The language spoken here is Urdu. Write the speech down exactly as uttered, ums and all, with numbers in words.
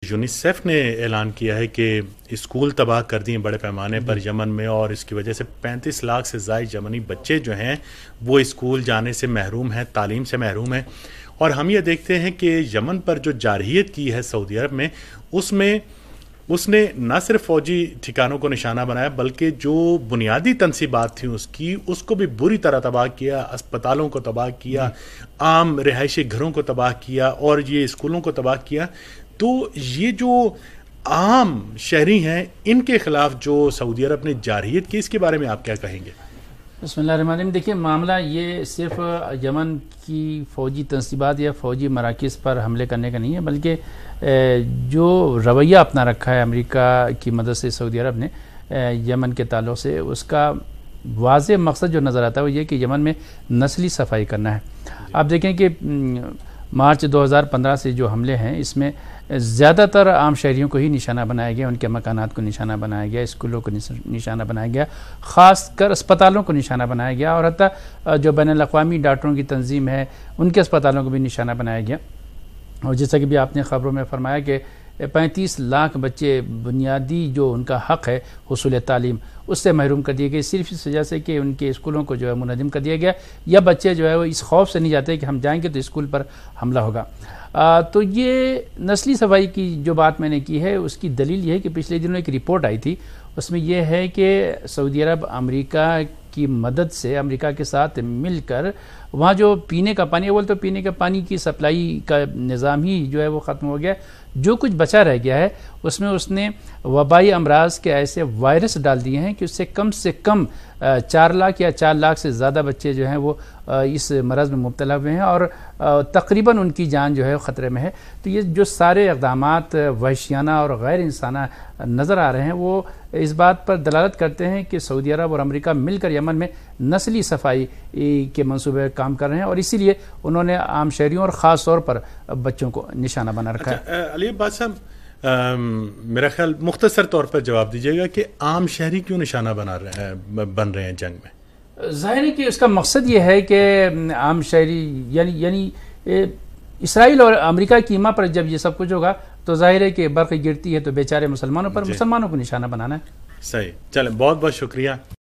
یونیسیف نے اعلان کیا ہے کہ اسکول تباہ کر دیے بڑے پیمانے پر یمن میں، اور اس کی وجہ سے پینتیس لاکھ سے زائد یمنی بچے جو ہیں وہ اسکول جانے سے محروم ہیں، تعلیم سے محروم ہیں۔ اور ہم یہ دیکھتے ہیں کہ یمن پر جو جارحیت کی ہے سعودی عرب میں، اس میں اس نے نہ صرف فوجی ٹھکانوں کو نشانہ بنایا بلکہ جو بنیادی تنصیبات تھیں اس کی اس کو بھی بری طرح تباہ کیا، اسپتالوں کو تباہ کیا، عام رہائشی گھروں کو تباہ کیا اور یہ اسکولوں کو تباہ کیا۔ تو یہ جو عام شہری ہیں ان کے خلاف جو سعودی عرب نے جارحیت کی، اس کے بارے میں آپ کیا کہیں گے؟ بسم اللہ الرحمن الرحیم۔ دیکھیے، معاملہ یہ صرف یمن کی فوجی تنصیبات یا فوجی مراکز پر حملے کرنے کا نہیں ہے، بلکہ جو رویہ اپنا رکھا ہے امریکہ کی مدد سے سعودی عرب نے یمن کے تعلق سے، اس کا واضح مقصد جو نظر آتا ہے وہ یہ کہ یمن میں نسلی صفائی کرنا ہے۔ آپ دیکھیں کہ مارچ دو ہزار پندرہ سے جو حملے ہیں اس میں زیادہ تر عام شہریوں کو ہی نشانہ بنایا گیا، ان کے مکانات کو نشانہ بنایا گیا، اسکولوں کو نشانہ بنایا گیا، خاص کر اسپتالوں کو نشانہ بنایا گیا، اور حتیٰ جو بین الاقوامی ڈاکٹروں کی تنظیم ہے ان کے اسپتالوں کو بھی نشانہ بنایا گیا۔ اور جیسا کہ بھی آپ نے خبروں میں فرمایا کہ پینتیس لاکھ بچے بنیادی جو ان کا حق ہے حصول تعلیم اس سے محروم کر دیے گئے، صرف اس وجہ سے کہ ان کے اسکولوں کو جو ہے منہدم کر دیا گیا، یا بچے جو ہے وہ اس خوف سے نہیں جاتے کہ ہم جائیں گے تو اسکول پر حملہ ہوگا۔ آ, تو یہ نسلی صفائی کی جو بات میں نے کی ہے اس کی دلیل یہ ہے کہ پچھلے دنوں ایک رپورٹ آئی تھی، اس میں یہ ہے کہ سعودی عرب امریکہ کی مدد سے، امریکہ کے ساتھ مل کر وہاں جو پینے کا پانی، اول تو پینے کے پانی کی سپلائی کا نظام ہی جو ہے وہ ختم ہو گیا، جو کچھ بچا رہ گیا ہے اس میں اس نے وبائی امراض کے ایسے وائرس ڈال دیے ہیں کہ اس سے کم سے کم چار لاکھ یا چار لاکھ سے زیادہ بچے جو ہیں وہ اس مرض میں مبتلا ہوئے ہیں، اور تقریباً ان کی جان جو ہے خطرے میں ہے۔ تو یہ جو سارے اقدامات وحشیانہ اور غیر انسانہ نظر آ رہے ہیں وہ اس بات پر دلالت کرتے ہیں کہ سعودی عرب اور امریکہ مل کر یمن میں نسلی صفائی کے منصوبے کام کر رہے ہیں، اور اسی لیے انہوں نے عام شہریوں اور خاص طور پر بچوں کو نشانہ بنا رکھا ہے۔ علی عباس صاحب، میرا خیال مختصر طور پر جواب دیجیے گا کہ عام شہری کیوں نشانہ بنا رہے ہیں بن رہے ہیں جنگ میں؟ ظاہر ہے کہ اس کا مقصد یہ ہے کہ عام شہری یعنی یعنی اسرائیل اور امریکہ کی ایما پر جب یہ سب کچھ ہوگا تو ظاہر ہے کہ برق گرتی ہے تو بیچارے مسلمانوں پر، مسلمانوں کو نشانہ بنانا ہے۔ صحیح، چلیں، بہت بہت شکریہ۔